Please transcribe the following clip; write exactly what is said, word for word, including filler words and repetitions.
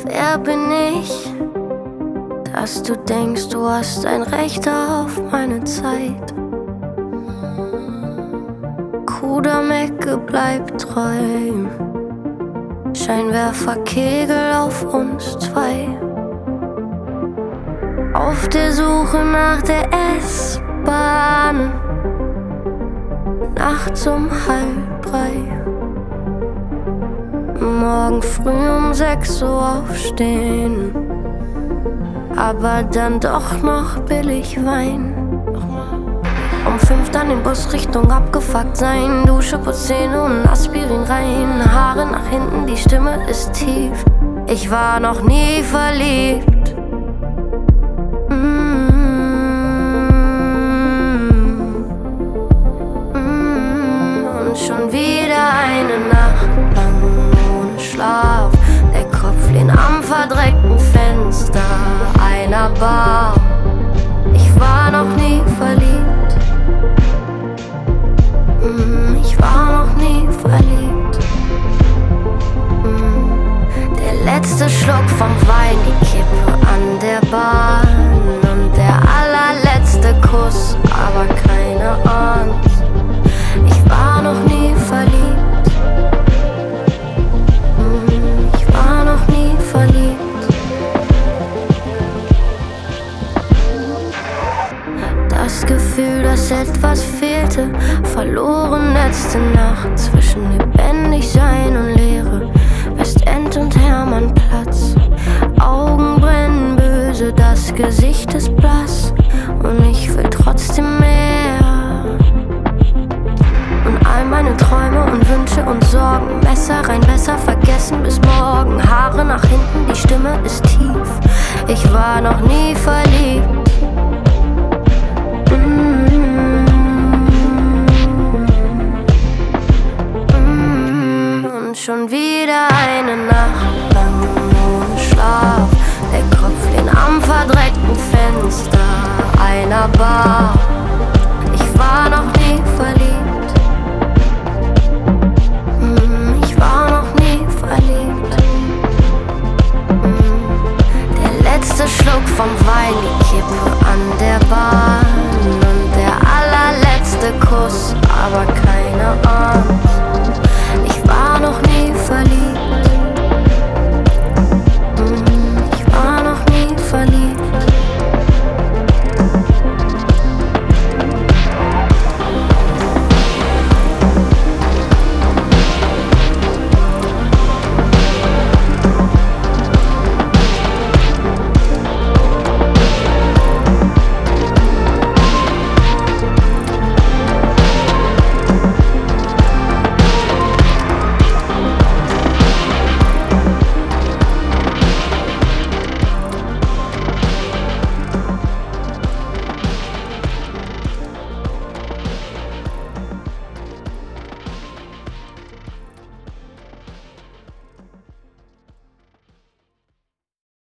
Wer bin ich, dass du denkst, du hast ein Recht auf meine Zeit? Kudamecke bleibt treu, Scheinwerferkegel auf uns zwei. Auf der Suche nach der S-Bahn, nachts um halb drei. Morgen früh um sechs Uhr aufstehen, aber dann doch noch billig Wein. Um fünf dann den Bus Richtung abgefuckt sein. Dusche, Putz, Zähne und Aspirin rein. Haare nach hinten, die Stimme ist tief. Ich war noch nie verliebt. Mm-hmm. Mm-hmm. Und schon wieder eine Nacht lang ohne Schlaf. Der Kopf lehnt am verdreckten Fenster einer Bar. Ich war noch nie verliebt. Ich war noch nie verliebt. Der letzte Schluck vom Wein, die Kippe an der Bahn und der allerletzte Kuss, aber keine Angst. Ich war noch nie verliebt. Ich war noch nie verliebt. Das Gefühl, dass etwas fehlte, verloren letzte Nacht zwischen Lebendigsein und Leere. Westend und Hermannplatz, Augen brennen böse, das Gesicht ist blass und ich will trotzdem mehr. Und all meine Träume und Wünsche und Sorgen, Messer rein, besser vergessen bis morgen. Haare nach hinten, die Stimme ist tief. Ich war noch nie verliebt. Schon wieder eine Nacht lang ohne Schlaf. Der Kopf lehnt am verdreckten Fenster einer Bar. Ich war noch nie verliebt.